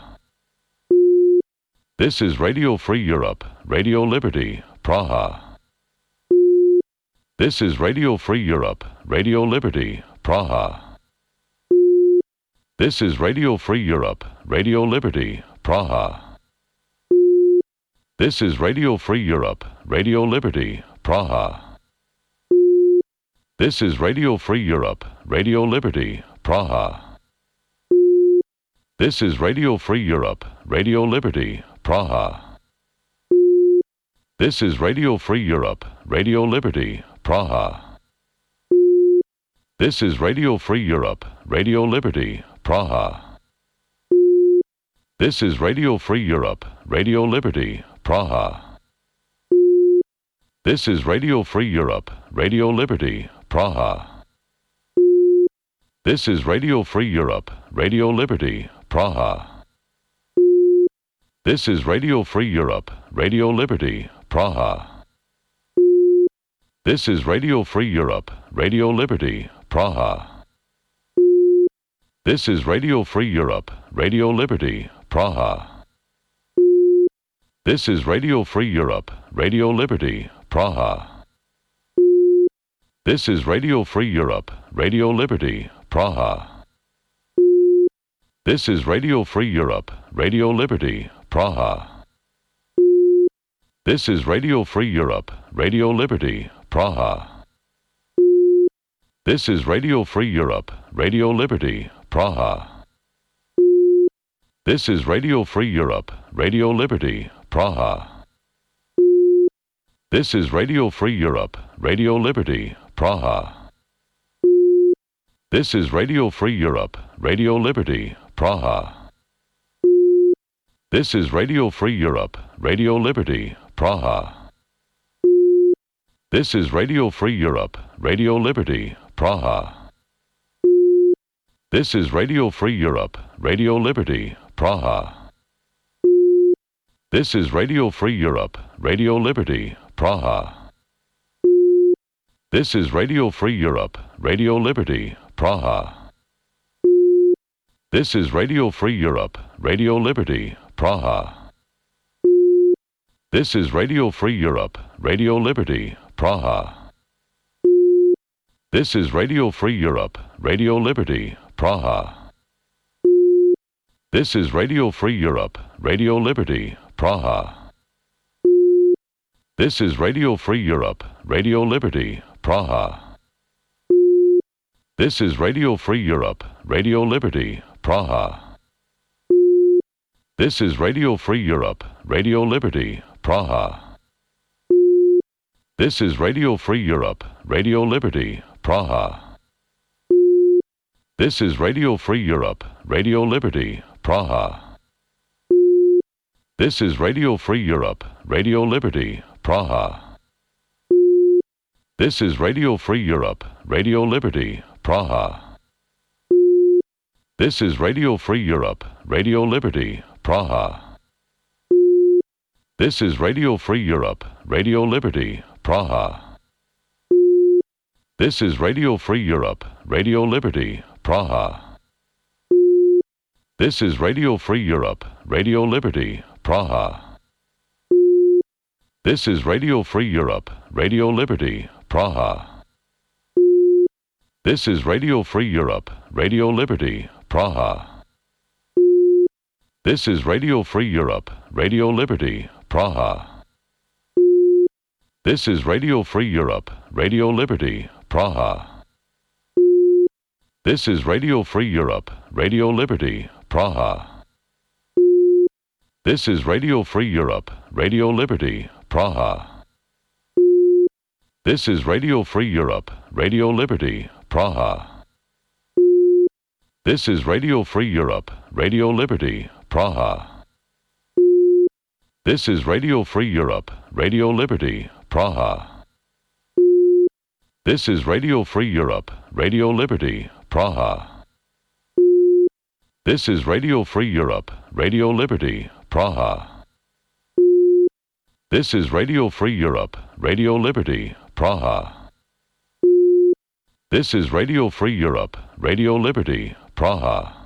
This is Radio Free Europe, Radio Liberty, Praha. This is Radio Free Europe, Radio Liberty, Praha. This is Radio Free Europe, Radio Liberty, Praha. This is Radio Free Europe, Radio Liberty, Praha. This is Radio Free Europe, Radio Liberty, Praha. This is Radio Free Europe, Radio Liberty, Praha. This is Radio Free Europe, Radio Liberty, Praha. This is Radio Free Europe, Radio Liberty, Praha. This is Radio Free Europe, Radio Liberty, Praha. This is Radio Free Europe, Radio Liberty, Praha. This is Radio Free Europe, Radio Liberty, Praha. This is Radio Free Europe, Radio Liberty, Praha. This is Radio Free Europe, Radio Liberty, Praha. This is Radio Free Europe, Radio Liberty, Praha. This is Radio Free Europe, Radio Liberty, Praha. This is Radio Free Europe, Radio Liberty, Praha. This is Radio Free Europe, Radio Liberty, Praha. This is Radio Free Europe, Radio Liberty, Praha. This is Radio Free Europe, Radio Liberty, Praha. This is Radio Free Europe, Radio Liberty, Praha. This is Radio Free Europe, Radio Liberty, Praha. This is Radio Free Europe, Radio Liberty, Praha. This is Radio Free Europe, Radio Liberty, Praha. This is Radio Free Europe, Radio Liberty, Praha. This is Radio Free Europe, Radio Liberty, Praha. This is Radio Free Europe, Radio Liberty, Praha. This is Radio Free Europe, Radio Liberty, Praha. This is Radio Free Europe, Radio Liberty, Praha. This is Radio Free Europe, Radio Liberty, Praha. This is Radio Free Europe, Radio Liberty, Praha. This is Radio Free Europe, Radio Liberty, Praha. This is Radio Free Europe, Radio Liberty, Praha. This is Radio Free Europe, Radio Liberty, Praha. This is Radio Free Europe, Radio Liberty, Praha. This is Radio Free Europe, Radio Liberty, Praha. This is Radio Free Europe, Radio Liberty, Praha. This is Radio Free Europe, Radio Liberty, Praha. This is Radio Free Europe, Radio Liberty, Praha. This is Radio Free Europe, Radio Liberty, Praha. This is Radio Free Europe, Radio Liberty, Praha. This is Radio Free Europe, Radio Liberty, Praha. This is Radio Free Europe, Radio Liberty, Praha. This is Radio Free Europe, Radio Liberty, Praha. This is Radio Free Europe, Radio Liberty, Praha. This is Radio Free Europe, Radio Liberty, Praha. This is Radio Free Europe, Radio Liberty, Praha. This is Radio Free Europe, Radio Liberty, Praha. This is Radio Free Europe, Radio Liberty, Praha. This is Radio Free Europe, Radio Liberty, Praha. This is Radio Free Europe, Radio Liberty, Praha. This is Radio Free Europe, Radio Liberty, Praha. This is Radio Free Europe, Radio Liberty, Praha. This is Radio Free Europe, Radio Liberty, Praha. This is Radio Free Europe, Radio Liberty, Praha. This is Radio Free Europe, Radio Liberty, Praha.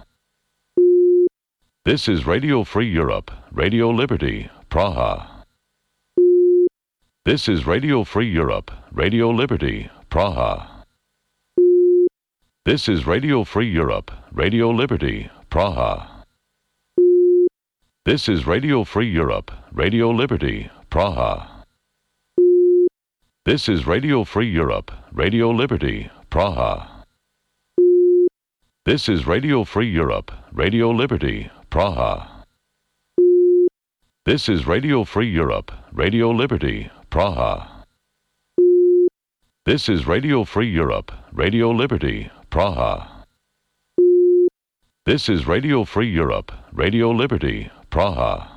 This is Radio Free Europe, Radio Liberty, Praha. This is Radio Free Europe, Radio Liberty, Praha. This is Radio Free Europe, Radio Liberty, Praha. This is Radio Free Europe, Radio Liberty, Praha. This is Radio Free Europe, Radio Liberty, Praha. This is Radio Free Europe, Radio Liberty, Praha. This is Radio Free Europe, Radio Liberty, Praha. This is Radio Free Europe, Radio Liberty, Praha. This is Radio Free Europe, Radio Liberty, Praha.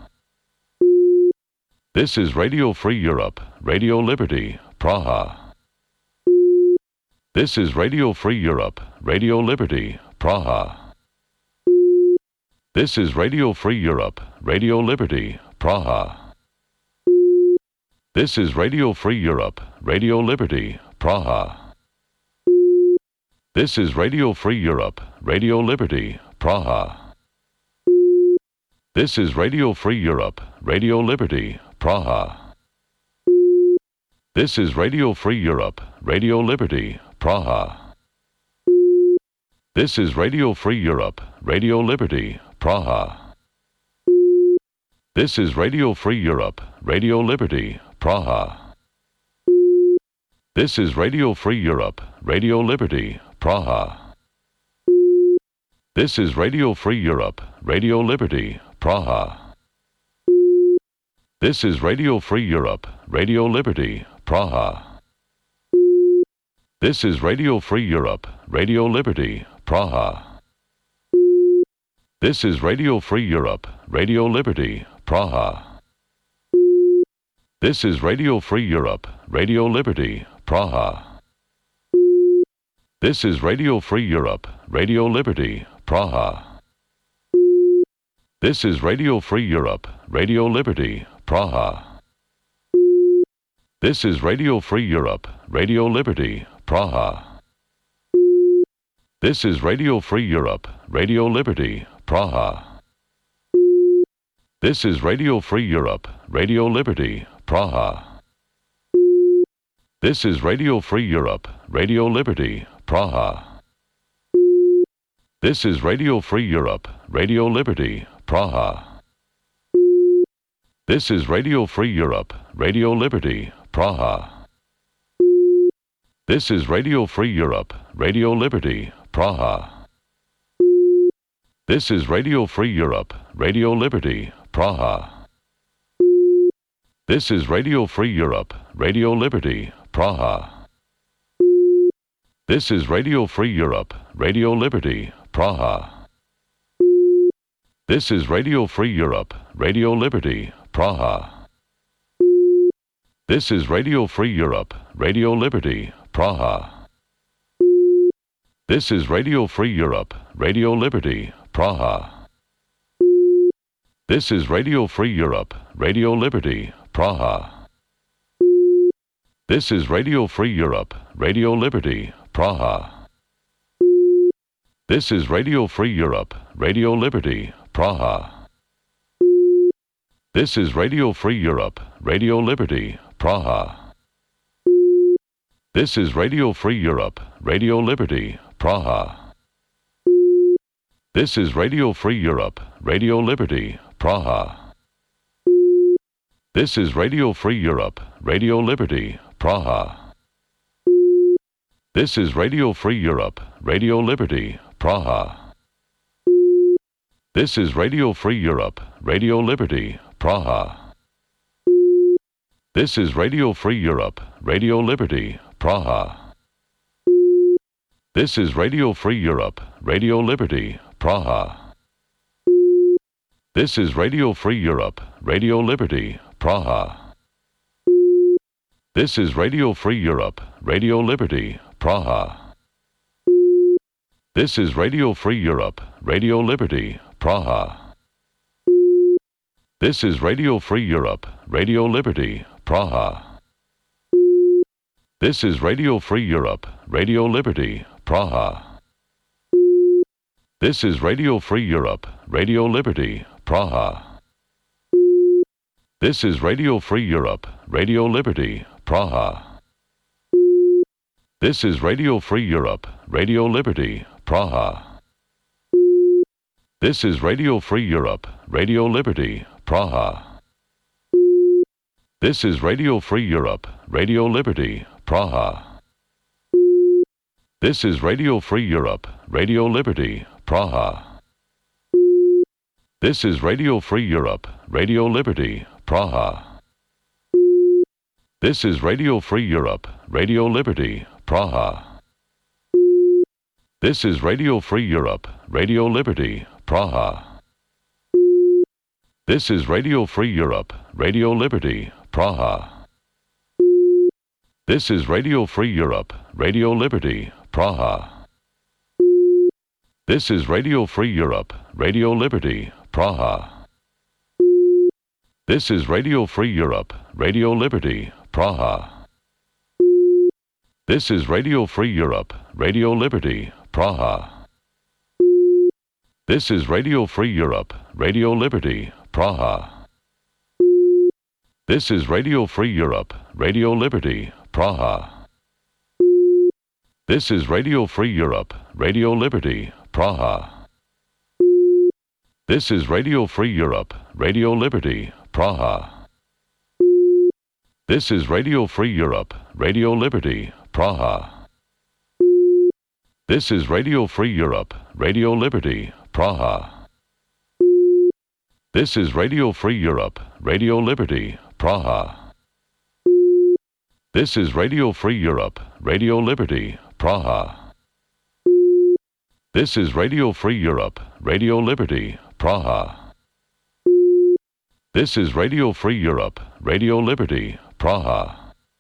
This is Radio Free Europe, Radio Liberty, Praha. This is Radio Free Europe, Radio Liberty, Praha. This is Radio Free Europe, Radio Liberty, Praha. This is Radio Free Europe, Radio Liberty, Praha. This is Radio Free Europe, Radio Liberty, Praha. This is Radio Free Europe, Radio Liberty, Praha. This is Radio Free Europe, Radio Liberty, Praha. This is Radio Free Europe, Radio Liberty, Praha. This is Radio Free Europe, Radio Liberty, Praha. This is Radio Free Europe, Radio Liberty, Praha. This is Radio Free Europe, Radio Liberty, Praha. This is Radio Free Europe, Radio Liberty, Praha. This is Radio Free Europe, Radio Liberty, Praha. This is Radio Free Europe, Radio Liberty, Praha. This is Radio Free Europe, Radio Liberty, Praha. This is Radio Free Europe, Radio Liberty, Praha. This is Radio Free Europe, Radio Liberty, Praha. This is Radio Free Europe, Radio Liberty, Praha. This is Radio Free Europe, Radio Liberty, Praha. This is Radio Free Europe, Radio Liberty, Praha. This is Radio Free Europe, Radio Liberty, Praha. This is Radio Free Europe, Radio Liberty, Praha. This is Radio Free Europe, Radio Liberty, Praha. This is Radio Free Europe, Radio Liberty, Praha. This is Radio Free Europe, Radio Liberty, Praha. This is Radio Free Europe, Radio Liberty, Praha. This is Radio Free Europe, Radio Liberty, Praha. This is Radio Free Europe, Radio Liberty, Praha. This is Radio Free Europe, Radio Liberty, Praha. This is Radio Free Europe, Radio Liberty, Praha. This is Radio Free Europe, Radio Liberty, Praha. This is Radio Free Europe, Radio Liberty, Praha. This is Radio Free Europe, Radio Liberty, Praha. This is Radio Free Europe, Radio Liberty, Praha. This is Radio Free Europe, Radio Liberty, Praha. This is Radio Free Europe, Radio Liberty, Praha. This is Radio Free Europe, Radio Liberty, Praha. This is Radio Free Europe, Radio Liberty, Praha. This is Radio Free Europe, Radio Liberty, Praha. This is Radio Free Europe, Radio Liberty, Praha. This is Radio Free Europe, Radio Liberty, Praha. This is Radio Free Europe, Radio Liberty, Praha. This is Radio Free Europe, Radio Liberty, Praha. This is Radio Free Europe, Radio Liberty, Praha. This is Radio Free Europe, Radio Liberty, Praha. This is Radio Free Europe, Radio Liberty, Praha. This is Radio Free Europe, Radio Liberty, Praha. This is Radio Free Europe, Radio Liberty, Praha. This is Radio Free Europe, Radio Liberty, Praha. This is Radio Free Europe, Radio Liberty, Praha. This is Radio Free Europe, Radio Liberty, Praha. This is Radio Free Europe, Radio Liberty, Praha. This is Radio Free Europe, Radio Liberty, Praha. This is Radio Free Europe, Radio Liberty, Praha. This is Radio Free Europe, Radio Liberty, Praha. This is Radio Free Europe, Radio Liberty, Praha. This is Radio Free Europe, Radio Liberty, Praha. This is Radio Free Europe, Radio Liberty, Praha. This is Radio Free Europe, Radio Liberty, Praha. This is Radio Free Europe, Radio Liberty, Praha. This is Radio Free Europe, Radio Liberty, Praha. This is Radio Free Europe, Radio Liberty, Praha. This is Radio Free Europe, Radio Liberty, Praha. This is Radio Free Europe, Radio Liberty, Praha. This is Radio Free Europe, Radio Liberty, Praha. This is Radio Free Europe, Radio Liberty, Praha. This is Radio Free Europe, Radio Liberty, Praha. This is Radio Free Europe, Radio Liberty, Praha. This is Radio Free Europe, Radio Liberty, Praha. This is Radio Free Europe, Radio Liberty, Praha.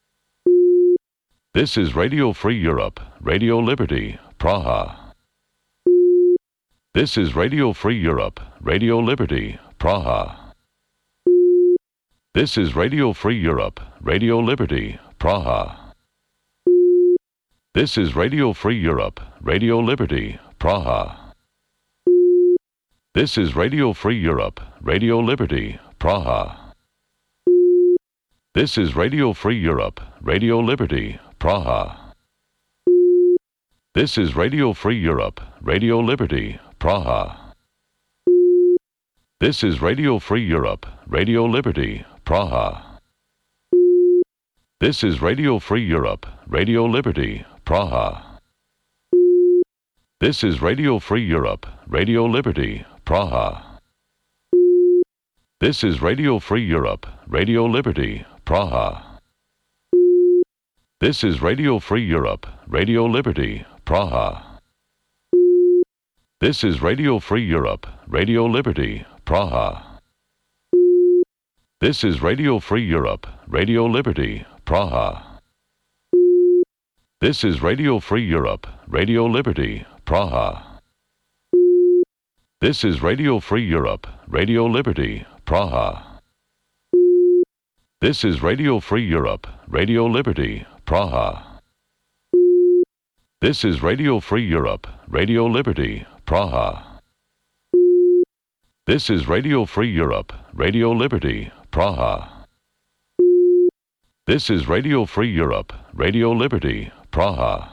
This is Radio Free Europe, Radio Liberty, Praha. This is Radio Free Europe, Radio Liberty, Praha. This is Radio Free Europe, Radio Liberty, Praha. This is Radio Free Europe, Radio Liberty, Praha. This is Radio Free Europe, Radio Liberty, Praha. This is Radio Free Europe, Radio Liberty, Praha. This is Radio Free Europe, Radio Liberty, Praha. This is Radio Free Europe, Radio Liberty, Praha. This is Radio Free Europe, Radio Liberty, Praha. This is Radio Free Europe, Radio Liberty, Praha. This is Radio Free Europe, Radio Liberty, Praha. This is Radio Free Europe, Radio Liberty, Praha. This is Radio Free Europe, Radio Liberty, Praha. This is Radio Free Europe, Radio Liberty, Praha. This is Radio Free Europe, Radio Liberty, Praha. This is Radio Free Europe, Radio Liberty, Praha. This is Radio Free Europe, Radio Liberty, Praha. This is Radio Free Europe, Radio Liberty, Praha. This is Radio Free Europe, Radio Liberty, Praha. This is Radio Free Europe, Radio Liberty, Praha.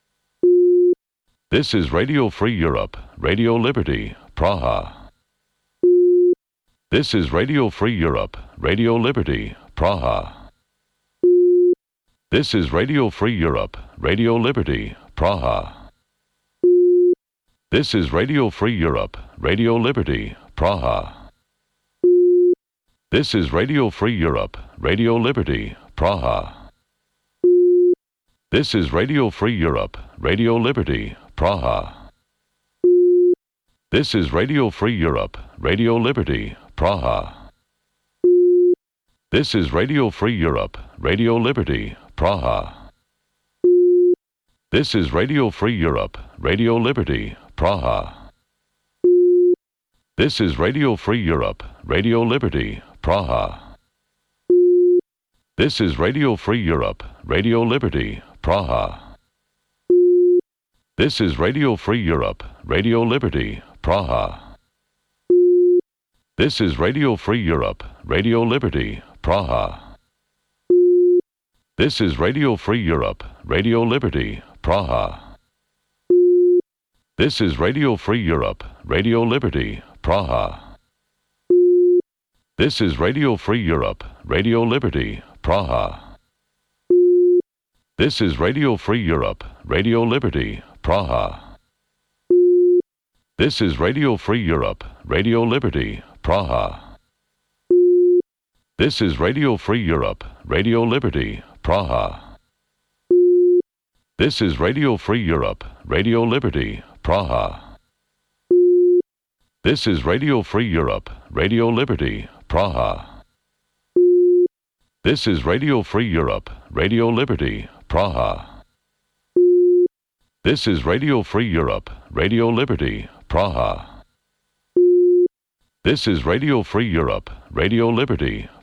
This is Radio Free Europe, Radio Liberty, Praha. This is Radio Free Europe, Radio Liberty, Praha. This is Radio Free Europe, Radio Liberty, Praha. This is Radio Free Europe, Radio Liberty, Praha. This is Radio Free Europe, Radio Liberty, Praha. This is Radio Free Europe, Radio Liberty, Praha. This is Radio Free Europe, Radio Liberty, Praha. This is Radio Free Europe, Radio Liberty, Praha. This is Radio Free Europe, Radio Liberty, Praha. This is Radio Free Europe, Radio Liberty, Praha. This is Radio Free Europe, Radio Liberty, Praha. This is Radio Free Europe, Radio Liberty, Praha. This is Radio Free Europe, Radio Liberty, Praha. This is Radio Free Europe, Radio Liberty, Praha. This is Radio Free Europe, Radio Liberty, Praha. This is Radio Free Europe, Radio Liberty, Praha. This is Radio Free Europe, Radio Liberty, Praha. This is Radio Free Europe, Radio Liberty, Praha. This is Radio Free Europe, Radio Liberty, Praha. This is Radio Free Europe, Radio Liberty, Praha. This is Radio Free Europe, Radio Liberty, Praha. This is Radio Free Europe, Radio Liberty, Praha. This is Radio Free Europe, Radio Liberty, Praha. This is Radio Free Europe, Radio Liberty,